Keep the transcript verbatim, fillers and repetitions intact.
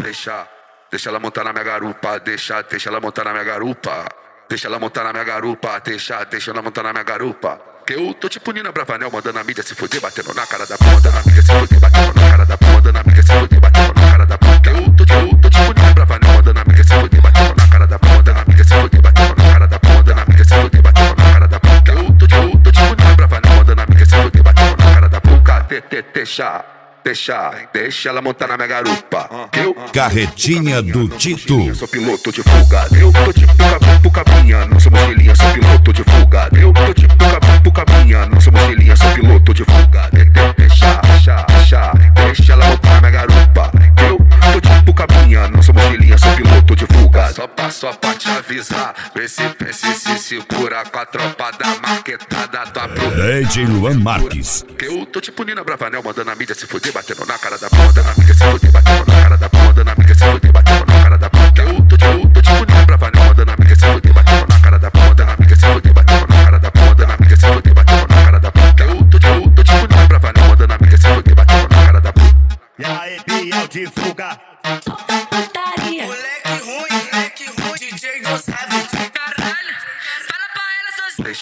deixa, deixa ela montar na minha garupa, deixa, deixa ela montar na minha garupa, deixa ela montar na minha garupa, deixa, deixa ela montar na minha garupa. Que eu tô tipo Nina Bravanel, mandando a mídia se fuder, batendo na cara da p***, mandando a mídia se fuder, batendo na cara da p***, mandando a mídia se fuder, batendo na cara da p***. Que eu tô, eu tô tipo Nina Bravanel, mandando a mídia se fuder, batendo na cara da p***, mandando a mídia se fuder, batendo na cara da p***, mandando a mídia se fuder, batendo na cara da p***. Que eu tô, eu tô tipo Nina Bravanel, mandando a mídia se fuder, batendo na cara da p***. Deixa, deixa, deixa ela montar na minha garupa. Eu, Carretinha do Tito. Sou piloto de fuga. Eu tô tipo cabu, cabinha, não sou mochilinha, sou piloto de fuga. Eu tô tipo cabu, cabinha, não sou mochilinha, sou piloto de fuga. Deixa, deixa, deixa, deixa ela montar na minha garupa. Eu tô tipo cabinha, não sou mochilinha, sou piloto de fuga. Só pra, só pra te avisar, vê se, vê se se segura com a tropa da marquetada tua pro. D J Luan Marques. Que eu tô tipo Nina Bravanel, mandando a mídia se fuder, batendo na cara da p***, mandando a